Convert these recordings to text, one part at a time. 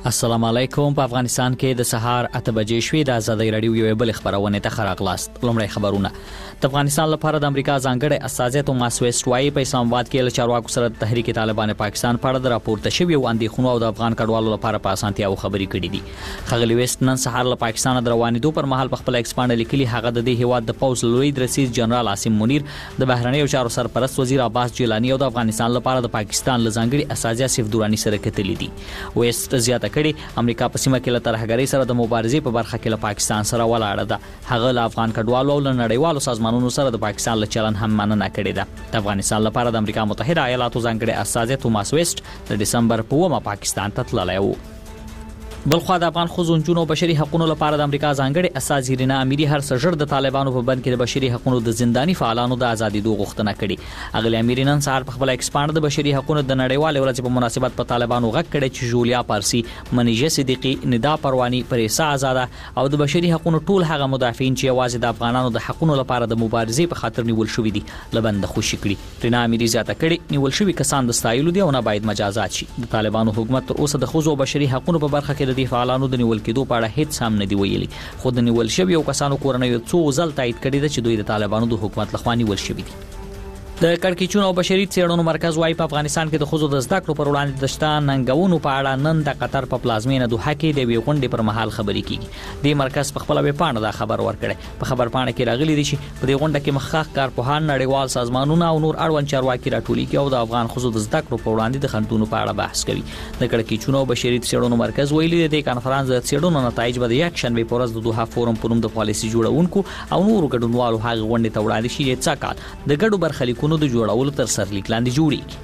السلام علیکم. په افغانستان کې د سهار 8 بجې شوې د آزادۍ رادیو یو بل خبرونه ته خراغلاست. لومړی خبرونه. د افغانستان لپاره د امریکا ځانګړي استازی توماس ویسټ وايي په اسلام آباد کې له چارواکو سره د تحریک طالبان پاکستان په اړه د راپورته شوی اندېښنو او د افغان کډوالو لپاره په اسانتیا او خبرې کړې دي. خغلی ویسټ نن سهار له پاکستان د روانېدو پر مهال په خپل ایکس باندې لیکلي هغه د دې هیواد د پوز لوی رئیس جنرال عاصم منیر، د بهرنیو چارو سرپرست وزیر عباس جیلانی او د افغانستان لپاره د پاکستان له ځانګړي استازي اسف دورانی سره کتلې دي. ویسټ زیاته کړي امریکا په سیمه کې له ترهګرۍ سره د مبارزې په برخه کې له پاکستان سره ولاړه ده. هغه له افغان کډوالو او له نړیوالو سازمانونو سره د پاکستان له چلن هم مننه کړې ده. د افغانستان لپاره د امریکا متحده ایالاتو ځانګړي استازی توماس ویسټ د دسمبر په 1 پاکستان ته تللی و. بلخوا د افغان خزونجونو بشري حقوقو لپاره د امریکا ځانګړي استازي رینا اميري هر سجر د طالبانو په بند کې د بشري حقوقو د زنداني فعالانو د ازادي دوه غوښتنه کړې. اغلی اميري نن سهار په خپل ایکسپاند د بشري حقوقو د نړیوال ورځ په مناسبت په طالبانو غږ کړی چې جولیا پارسي، منیجه صدیقي، ندا پرواني، پریسا آزاده او د بشري حقوقو ټول هغه مدافعین چې یوازې د افغانانو د حقوقو لپاره د مبارزې په خاطر نیول شوی دي لبند خوشی کړي. رینا اميري زیاته کړي نیول شوی کسان د ستایلو دي او نه باید مجازات شي. د طالبانو حکومت تر اوسه د خزو بشري حقوقو په برخه کې د دې فعالانو د کېدو په اړه هیڅ هم نه دی ویلي. خو د نیول شوی او کسانو کورنۍ څو ځل تایید کړي ده چې دوی د طالبانو د حکومت لخوا نیول شوی دي. د کړکېچونو او بشري څېړنو مرکز وايي په افغانستان کې د خزو د زده کړو پر وړاندې د شته ننګونو په اړه نن د قطر په پلازمینه دوحه کې د وی غونډې پر مهال خبرې کیږي. د مرکز په خپل ویب پاڼه دا خبر ورکړي. په خبر پاڼه کې راغلي دي چې په دې غونډه کې مخکښ کارپوهان، نړیوال سازمانونه او نور اړوند چارواکي راټولي کوي او د افغان خزو د زده کړو په وړاندې د خنډونو په اړه بحث کوي. د کړکېچونو او بشري څېړنو مرکز ویلي دی د کانفرنس د څېړنو نتایج به د یک شنبه په ورځ د دوحه فورم په نوم د پالیسي جوړونکو او نور ګډونوالو هغه غونډې ته وړاندې شي چې څه کال د ګډو برخلیکونو د جوړولو تر سرلیک لاندې جوړیږي.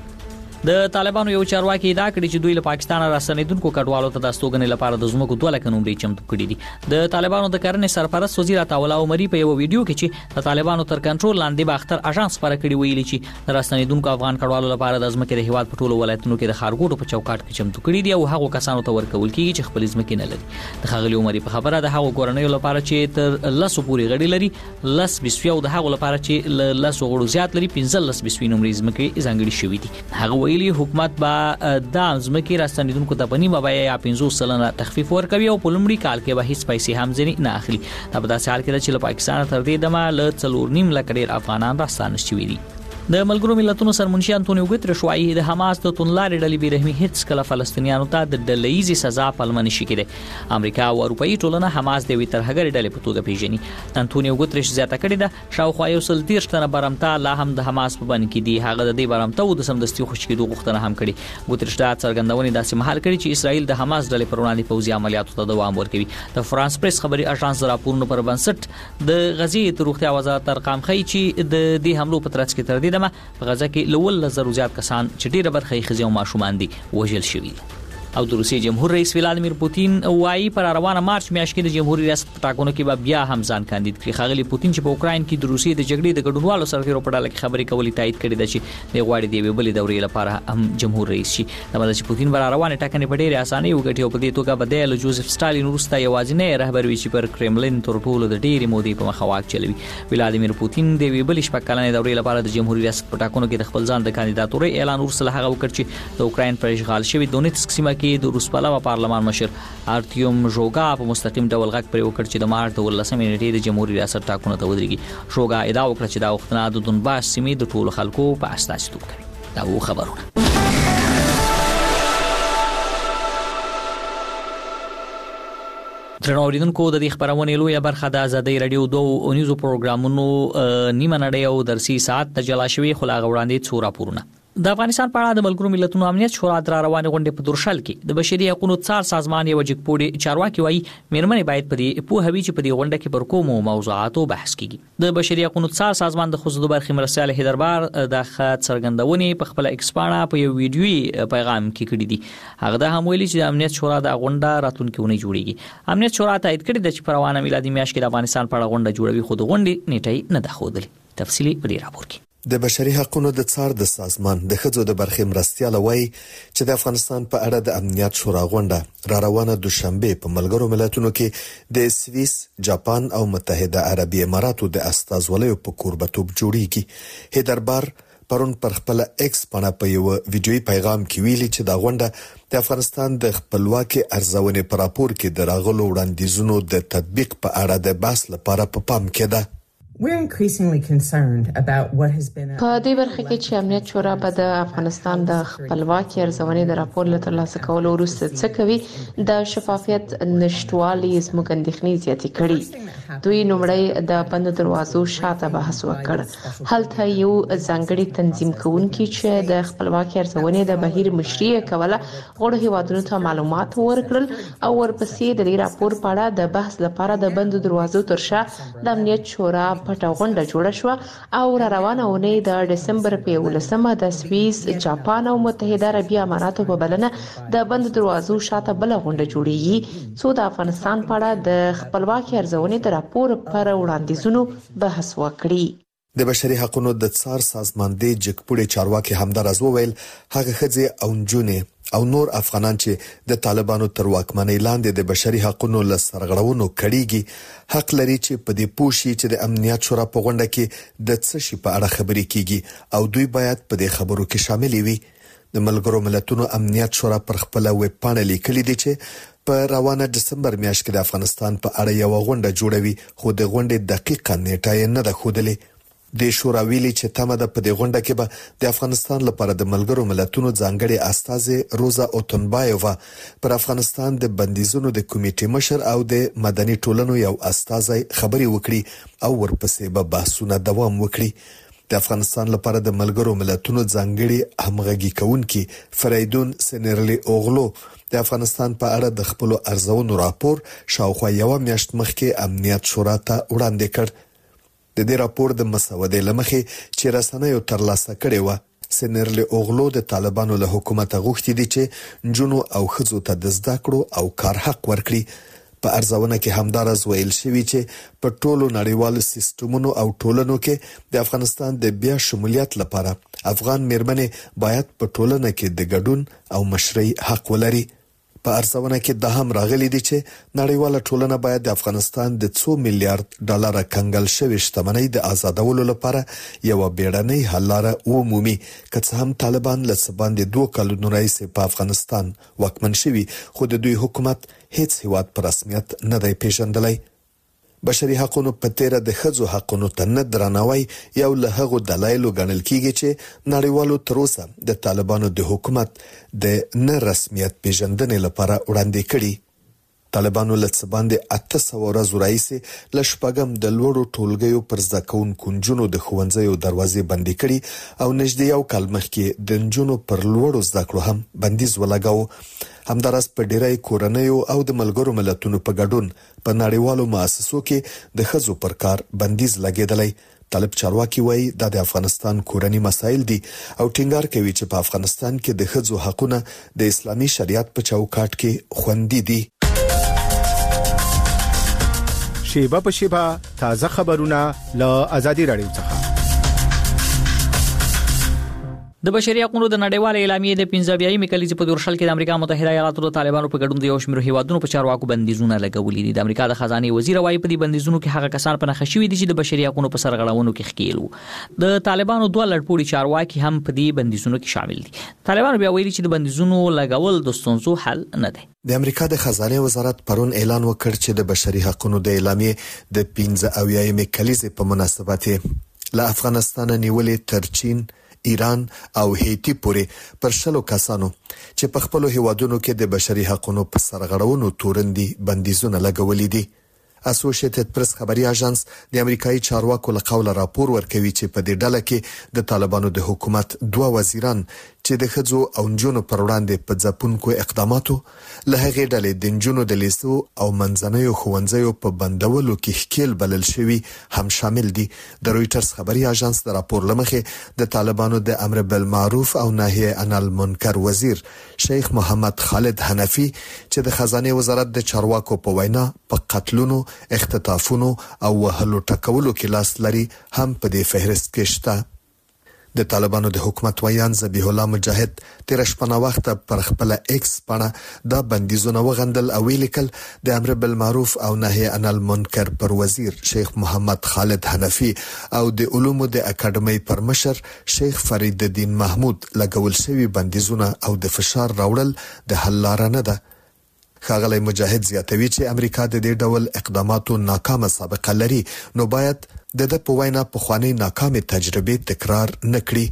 د طالبانو یو چارواکي ادعا کړې چې دوی له پاکستان راستنیدونکو کډوالو ته د استوګنې لپاره د زمکو 2 لک نمرې چمتو کړې دي. د طالبانو د کرنې سرپرست وزیر عطاءالله عمري په یو ویډیو کې چې د طالبانو تر کنټرول لاندې باختر اژانس خبره کړې ویلي چې د راستنیدونکو افغان کډوالو لپاره د زمکې د هیواد په ټولو ولایتونو کې د خارګوټو په چوکاټ کې چمتو کړې دي او هغه کسانو ته ورکول کیږي چې خپل زمکې نه لري. د خغلی عمري په خبره د هغو کورنیو لپاره چې تر 10 پورې غړي لري 10 بسوي او د هغو لپاره چې له 10 غړو زیات لري 15 بسوي نمرې زمکې ځانګړي شوې دي. هغه ویلي حکومت د ځمکې راستنیدونکو ته په نیمه بیه یا 50% تخفیف ورکوي او په لومړي کال کې به هیڅ پیسې هم ځنې نه اخلي. دا په داسې حال کې چې له پاکستان تر دې دمه له 4.5 لک ډیر افغانان راستانه شوي دي. د ملګرو ملتونو سرمنشي انټونیو ګوتریش وايي د حماس د تونلارې ډلې بیرحمي هیڅ کله فلسطینیانو ته د ډله‌ایزي سزا پلمه نشي کېدای. امریکا او اروپאי ټولنه حماس د وی ترهګر ډلې په توګه پیژني. انټونیو ګوتریش زیاته کړې ده شاوخوا 130 تنه برمتا لا هم د حماس په بند کې دي. هغه د دې برمتا او د سمدستي خوشکېدو غوښتنه هم کړې. ګوتریش دا څرګندونې داسې مهال کړي چې اسرائیل د حماس ډلې پر وړاندې پوځي عملیاتو ته دوام ورکوي. د فرانس پریس خبري اژانس راپورونو پر بنسټ د غزې د روغتیا وزارت ارقام ښیي چې د دې حملو په ترڅ کې تر دې دمه په غزه کې لول لزر زیات کسان چې ډیره برخه یې ښځې او ماشومان دي وژل شوي. او د روسیې جمهور رئیس ولادیمیر پوتین وايي پر روانه مارچ میاشت کې د جمهوریت ریاست په ټاکنو کې به بیا هم ځان کاندید کړي. خغلی پوتین چې په اوکراین کې د روسیې د جګړې د ګډونوالو سرتیرو په ډله کې خبرې کولې تایید کړې ده چې د غواړي د بلې دورې لپاره هم جمهور رئیس شي. دا مطلب چې پوتین بر روانه ټاکنې په ډېرې اسانۍ وګټي او په دې توګه به د جوزف ستالین وروسته یوازینی رهبر وي چې پر کرملین تر ټولو د ډېرې مودې په مخه واک چلوي. ولادیمیر پوتین د بلې شپږ کلنې دورې لپاره د جمهوریت ریاست په ټاکنو کې د خپل ځان د کاندیداتورۍ اعلان وروسته هغه وکړ چې د اوکراین پر اشغال شوی دونیتسک سیمه کې د روس پلوه پارلمان مشر ارتیوم ژوګا په مستقیم ډول غږ پرې وکړ چې د مارچ 12 نیټې د جمهوریت ریاست ټاکنو ته ودرېږي. ژوګا ادعا وکړه چې دا وختونه د دونباس سیمې د ټولو خلکو په استازیتوب کوي. دا و خبرونه. درنو اوریدونکو د دې خبرونه لویه برخه د آزادۍ رادیو 2 نیوز پروګرامونو نیمه نړۍ او درسي ساعت ته جلا شوی خلا غوړاندې څو راپورونه. د افغانستان په اړه د ملګرو ملتونو امنیت شورا د روانې غونډې په درشل کې د بشري حقوقو څار سازمان یو جګپوړي چارواکي وايي مېرمنې باید په دې پوهوي چې په دې غونډه کې پر کومو موضوعاتو بحث کیږي. د بشري حقوقو څار سازمان د خصوصي برخې مرستيال هیدربار د څرګندونې په خپل ایکسپانا په یو ویډیوي پیغام کې کړی دی. هغه د هم ویلي چې د امنیت شورا د غونډه راتلونکي ونې جوړیږي. امنیت شورا تایید کړی د چې په روانه میلادي میاشت کې د افغانستان په اړه غونډه جوړوي خو د غونډې نیټه نه ده ښودلې. تفصیلی په دې راپور کې د بشري حقوقو د څار د سازمان د خځو د برخې مرستيال وایي چې د افغانستان په اړه د امنیت شورا غونډه را روانه دوشنبه په ملګرو ملتونو کې د سویس، جاپان او متحده عربی اماراتو د استازولیو په کوربتوب جوړیږي. هیدربار پرون پر خپل ایکس باندې په یو ویډیوي پیغام کې ویلي چې دا غونډه د افغانستان د خپلواکي ارزونې پر راپور کې د راغلو وړاندیزونو د تطبیق په اړه د بحث لپاره په پام کې ده. We're increasingly concerned about what has been په دې برخه کې چې امنیت شورا به د افغانستان د خپلواکي ارزونې د راپور له ترلاسه کولو وروسته څه کوي د شفافیت نشټوالي زموږ اندېښنې زیاتې کړي. دوی نومړی د بند دروازو شاته بحث وکړ. هلته یو ځانګړي تنظیم کوونکی چې د خپلواکي ارزونې د بهیر مشري کوله غوړ هیوادونو ته معلومات ورکړل او ورپسې د دې راپور په اړه د بحث لپاره د بند دروازو ترشا د امنیت شورا پټه غونډه جوړه شو او روانه اونۍ د دسمبر په 11مه د سویس، جاپان او متحده عربي اماراتو په بلنه د بند دروازو شاته بل غونډه جوړیږي څو د افغانستان په اړه د خپلواکي ارزونې د راپور پر وړاندیزونو بحث وکړي. د بشري حقوقو د څار سازمان د جګپوړي چارواکي همدارز وویل هغه خځې او نجونې او نور افغانان چې د طالبانو تر واکمنۍ لاندې د بشري حقوقو له سرغړونو کړيږي حق لري چې په دې پوښي چې د امنیت شورا په غونډه کې د څه شي په اړه خبرې کیږي او دوی باید په دې خبرو کې شامل وي. د ملګرو ملتونو امنیت شورا پر خپل ویب پاڼه لیکلي دي چې په روانه دسمبر میاشت کې د افغانستان په اړه یو غونډه جوړوي خو د غونډې دقیقه نیټه یې نه ده ښودلې. د شورا ویلي چې تمه ده په دې غونډه کې به د افغانستان لپاره د ملګرو ملتونو ځانګړي استازي روزا اوتنبایووا پر افغانستان د بندیزونو د کمیټې مشر او د مدني ټولنو یو استازي خبري وکړي او ورپسې به بحثونه دوام وکړي. د افغانستان لپاره د ملګرو ملتونو ځانګړي همغږي کوونکي فریدون سنرلی اوغلو د افغانستان په اړه د خپل ارزونو راپور شاوخوا یو میاشت مخکې امنیت شورا ته وړاندې کړ. د دې راپور د مسودې لمخې چې رسنیو ترلاسه کړي و سنرلی اوغلو د طالبانو له حکومت غوښتي دي چې جنو او خزو ته د زده کړو او کار حق ورکړي. په ارزونه کې همدارز ویل شوی چې په ټولو نړیوالو سیستمونو او ټولنو کې د افغانستان د بیا شمولیت لپاره افغان میرمنې باید په ټولنه کې د ګډون او مشرۍ حق ولري. په ارزونه کې د هم راغلي دي چې نړیواله ټولنه باید د افغانستان د 2 میلیارډ ډالر کنګل شوی شتمنۍ د آزادولو لپاره یو بیړنۍ حل لاره ومومي. که څه هم طالبان له باندې 2 کلونو راځي په افغانستان واکمن شوي خو د دوی حکومت هیڅ هیواد په رسمیت نه دی پیژندلی. بشري حقوقو په تیر د خځو حقوقو ته نه درناوی یو له هغو دلایلو ګڼل کیږي چې نړیوالو تر اوسه د طالبانو د حکومت د نه رسمیت پیژندنې لپاره وړاندې کړي. طالبانو له څه باندې 800 ورځې راځي له شپږم د لوړو ټولګیو پر زده کوونکو نجونو د ښوونځیو دروازې بندي کړي او نږدې یو کال مخکې د نجونو پر لوړو زده کړو هم بندیز ولګاوه. همدارس په ډیری کورنیو او د ملګرو ملتونو په ګډون په نړیوالو مؤسسو کې د خزو پر کار بندیز لګیدلی. طالب چارواکي وایي د افغانستان کورنی مسایل دي او ټینګار کوي چې په افغانستان کې د خزو حقونه د اسلامي شریعت په چوکاټ کې خوندي دي. شیبه په شیبه تازه خبرونه له آزادي رادیو څخه. د بشري حقوقو د نړیوالې اعلامیې د 15 کلیزې په دورشل کې د امریکا متحده ایالاتو د طالبانو په ګډون د یو شمېر هیوادونو په چارواکو بندیزونه لګولي دي. د امریکا د خزانه وزیر وايي په دې بندیزونو کې هغه کسان په نښه شوي دي چې د بشري حقوقو په سرغړونو کې ښکیل وو. د طالبانو دوه لړپوړي چارواکي هم په دې بندیزونو کې شامل دي. طالبانو بیا ویلي چې د بندیزونو لګول د ستونزو حل نه دی. د امریکا د خزانه وزارت پرون اعلان وکړ چې د بشري حقوقو د اعلامیې د 15 کلیزې په مناسبت له افغانستان نیولې تر چین، ایران او هیتی پورې پر 100 کسانو چې په خپل هیوادونو کې د بشري حقوقو په سرغړونو تورندي بندیزونه لګولي دي. اسوسییټډ پریس خبري اژانس د امریکایي چارواکو له قوله راپور ورکوي چې په دې ډله کې د طالبانو د حکومت 2 وزیران چې د خځو او نجونو پر وړاندې په ځپونکو اقداماتو له هغې ډلې د نجونو د لیسو او منځنیو ښوونځیو په بندولو کې ښکیل بلل شوي هم شامل دي. د رويټرز خبري اژانس د راپور لمخې د طالبانو د امر بالمعروف او نهي عن المنکر وزیر شیخ محمد خالد حنفي چې د خزانه وزارت د چارواکو په وینا په قتلونو، اختطافونو او وهلو ټکولو کې لاس لري هم په دې فهرست کې شته. د طالبانو د حکومت ویان ذبیح الله مجاهد تیر شپه وخت پر خپل ایکس باندې دا بندیزونه وغندل او ویلکل د امر بالمعروف او نهي عن المنکر پر وزیر شیخ محمد خالد حنفی او د علومو د اکیډمي پر مشر شیخ فرید الدین محمود لګول شوی بندیزونه او د فشار راوړل د حل لار نه ده. ښاغلی مجاهد زیاتوي چې امریکا د دې ډول اقداماتو ناکامه سابقه لري، نو باید د په وینا په خواني ناکامه تجربه تکرار نکړي.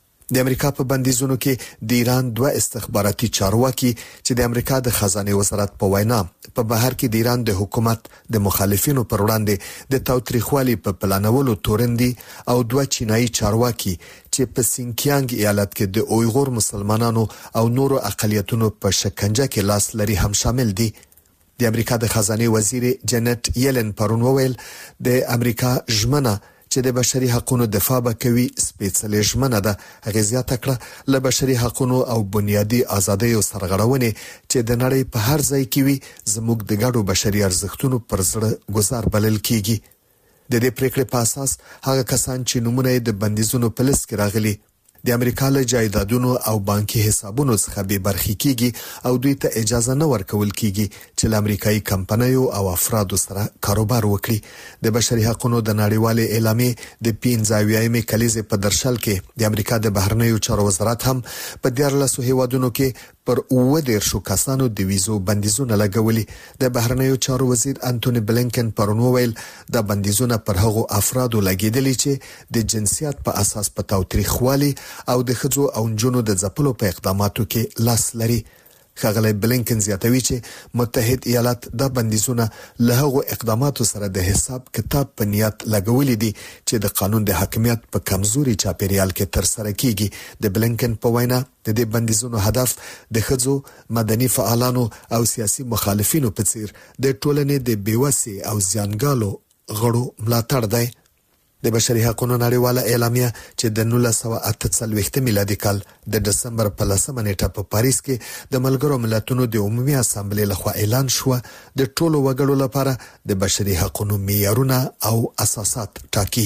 د امریکا په بندیزونو کې د ایران دوه استخباراتي چارواکي چې د امریکا د خزانه وزارت په وینا په بهر کې د ایران د حکومت د مخالفینو پر وړاندې د تاوتریخوالي په پلانولو تورندي او دوه چینایي چارواکي چې په سینکیانګ ایالت کې د اویغور مسلمانانو او نورو اقلیتونو په شکنجه کې لاس لري هم شامل دي. د امریکا د خزانه وزیر جنت یلن پرون وویل د امریکا ژمنه چې د بشري حقوقو دفاع وکوي سپېڅلې ژمنه ده. غزيات کړه له بشري حقوقو او بنیادي ازادۍ سرغړونې چې د نړۍ په هر ځای کې وي زموږ د ګډو بشري ارزښتونو پر زړه گزار بلل کیږي. د دې پریکړې په اساس هغه کسان چې نمونه د بندیزونو په لست کې راغلي د امریکا له جایدادونو او بانکي حسابونو څخه به برخې کیږي او دوی ته اجازه نه ورکول کیږي چې له امریکایي کمپنیو او افرادو سره کاروبار وکړي. د بشري حقوقو د نړیوالې اعلامیې د 15 کلیزې په درشل کې د امریکا د بهرنیو چارو وزارت هم په 14 هیوادونو کې پر 19 کسانو د ویزو بندیزونه لګولي. د بهرنیو چارو وزیر انټونی بلینکن پرون وویل د بندیزونه پر هغو افرادو لګیدلي چې د جنسیت په اساس په تاوتریخوالي او د خځو او نجونو د ځپلو په اقداماتو کې لاس لري. ښاغلی بلینکن زیاتوي چې متحد ایالات د بندیزونه له هغو اقداماتو سره د حساب کتاب په نیت لګولې دي چې د قانون د حاکمیت په کمزوري چاپیریال کې تر سره کیږي. د بلینکن په وینا د دې بندیزونو هدف د خځو، مدني فعالانو او سیاسي مخالفینو په څیر د ټولنې د بیوسي او زیانګالو غړو ملاتړ دی. د بشري حقوقو نړیواله اعلامیه چې د 1948 میلادي کال د دسمبر په 10 نیټه په پاریس کې د ملګرو ملتونو د عمومي اسامبلې لخوا اعلان شو د ټولو وګړو لپاره د بشري حقوقو معیارونه او اساسات ټاکي.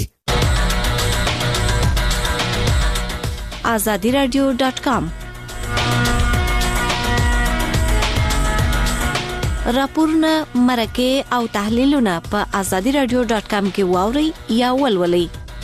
azadiradio.com راپورونه، مرکه او تحلیلونه په azadiradio.com کې واوري یا ولولئ.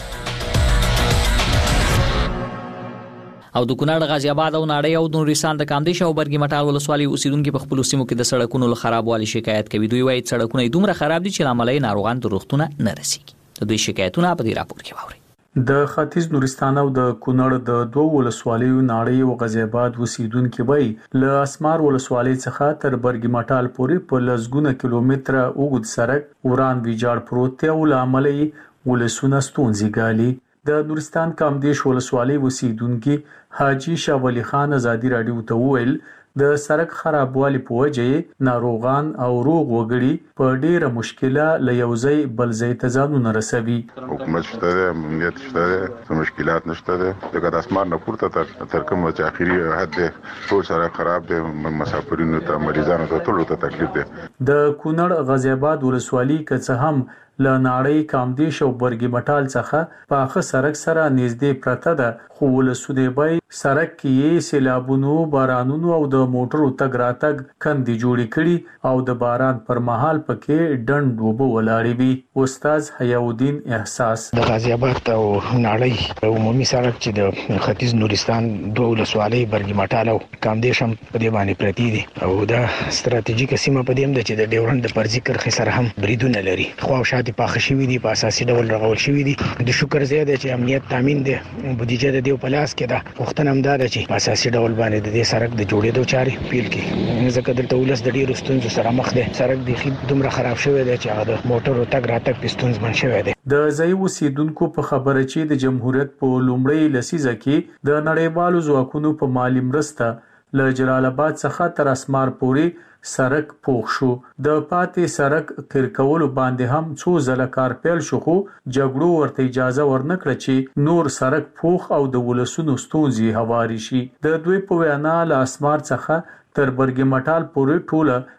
او د کونړ، غازی آباد او ناړۍ او نورستان د کامدیش او برګی مټال ولسوالۍ اوسیدونکو په خپل سیمو کې د سړکونو له خرابوالي شکایت کوي. دوی وايي سړکونه دومره خراب دي چې لامل یې ناروغان ته روغتونه نه رسیږي. د دوی شکایتونه په دې راپور کې واوري. د ختیځ نورستان او د کونړ د دوه ولسوالیو ناړۍ او غازی آباد اوسیدونکو وایي له اسمار ولسوالۍ څخه تر برګی مټال پورې په لسګونه کیلومتره اوږد سړک وران ویجاړ پروت دی او لامل یې ولسونه ستونزې ګالي. د نورستان کامدیش ولسوالۍ اوسیدونکو حاجی شاه ولی خان ازادي رادیو ته وویل د سړک خرابوالي په وجه ناروغان او روغ وګړي په ډیره مشکله له یو ځای بل ځای ته ځانونه رسوي. حکومت شته، امنیت شته، مشکلات نشته. دغه د اسمان نه پورته تر کوم چې اخیری حد ټول سره خراب دي، مسافرینو ته، مریضانو ته ټول ته تکلیف دي. د کونړ غازی آباد ولسوالۍ که هم له ناړۍ، کامدیش او برګی مټال څخه په اخه سړک سره نږدې پرته ده، خو ولسونه به سړک کې سیلابونو، بارانونو او د موټرو تګ راتګ کندې جوړې کړي او د باران پر مهال پکې ډنډ وبو ولاړې وي. استاد حیاءالدین احساس د غازی آباد او ناړۍ عمومي سړک چې د ختیځ نورستان دوه ولسوالۍ برګی مټال او کامدیش هم په دې باندې پرتی دي او دا ستراتیژیکه سیمه په دې هم چې د ډیورند پر ذکر خسر هم بریدونه لري. خو شاته په خشوي دي، په اساسي ډول رغول شوی دي. د شکر زیاده چې امنیت تامین دي، بودیجه د دیو پلاس کې ده. وختونه هم دا چې په اساسي ډول باندې د دې سړک د جوړېدو چارې پیل کړي. ځکه دلته ولس د ډیرو ستونزو سره مخ دی. سړک د خې دومره خراب شوی دی چې هغه د موټرو تګ راتګ په ستونزمن شوی دی. د ځای اوسیدونکو په خبره چې د جمهوریت په لومړۍ لسیزه کې د نړیوالو ځواکونو په مالی مرسته له جلال آباد څخه تر اسمار پورې سړک پوښ شو. د پاتې سړک تیر کولو باندې هم څو ځله کار پیل شو، خو جګړو ورته اجازه ورنکړه چې نور سړک پوښ او د ولسونو ستونزې هواري شي. د دوی په وینا له اسمار څخه تر برګی مټال پورې ټوله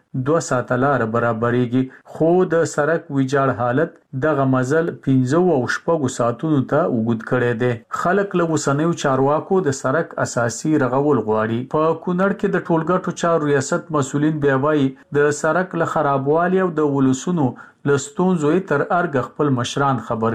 2 ساعته لار برابرېږي خو د سړک ویجاړ حالت دغه مزل 15 او 16 ساعتونو ته وګد کړی دی. خلک له وسنیو چارواکو د سړک اساسي رغول غواړي. په کونړ کې د ټولګټو چارو ریاست مسولین بیا وایي د سړک له خرابوالي او د ولسونو لستونزو تر ارګ خپل مشران خبر